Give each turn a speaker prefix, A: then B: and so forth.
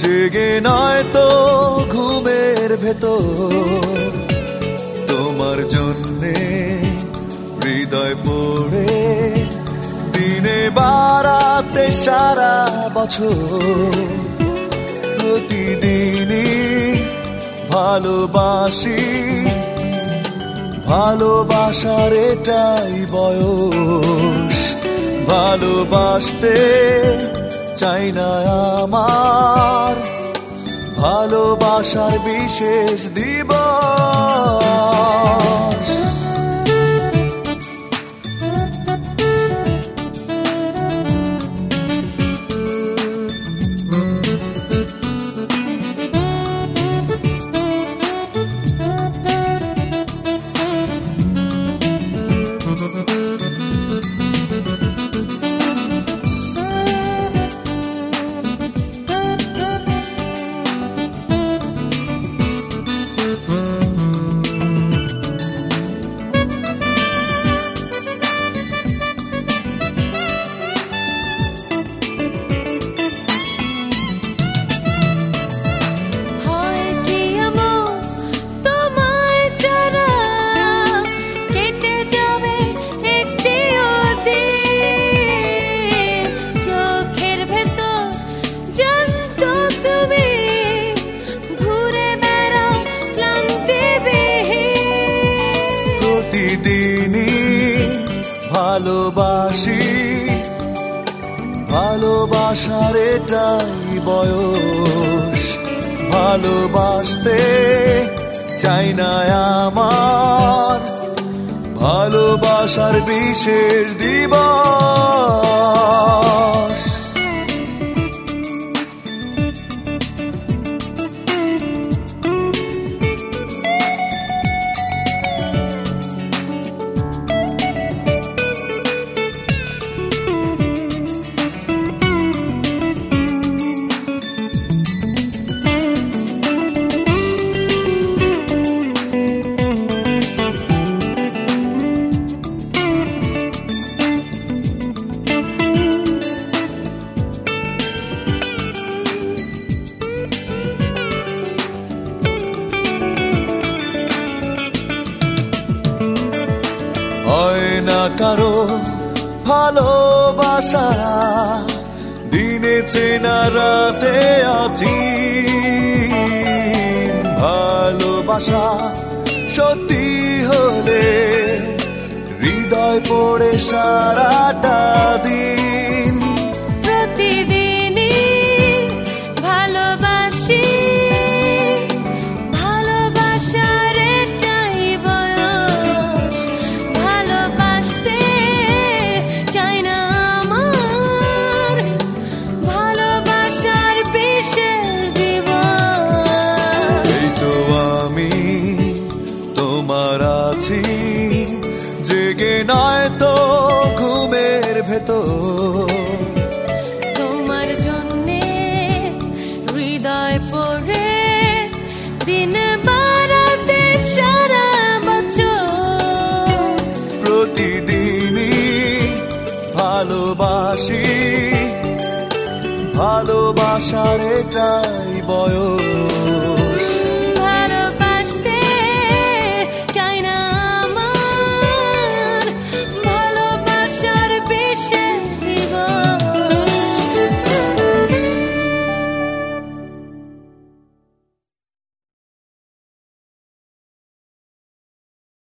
A: জেগে নয় তো ঘুমের ভেতর তোমার জন্যে হৃদয় পড়ে দিনে বারাতে সারা বছর প্রতিদিনই ভালোবাসি ভালোবাসার এটাই বয়স ভালোবাসতে চাই না আমার ভালোবাসার বিশেষ দিবস ভালোবাসি ভালোবাসার এটাই বয়স ভালোবাসতে চাই না আমার ভালোবাসার বিশেষ দিবস হয় না কারো ভালোবাসা দিনে চেনা রাতে আছি ভালোবাসা সত্যি হলে হৃদয় পড়ে সারাটা দিন
B: প্রতিদিনই ভালোবাসি ভালোবাসার এটাই বয়স ভালোবাসতে চাই না আমার ভালোবাসার বিশেষ দিবস
A: এই তো আমি তোমার আছি জেগে নয় তো ঘুমের ভেতর
B: তোমার জন্যে হৃদয় পড়ে দিন বারাতে সারা বছর
A: প্রতিদিনই ভালোবাসি ভালোবাসার এটাই বয়স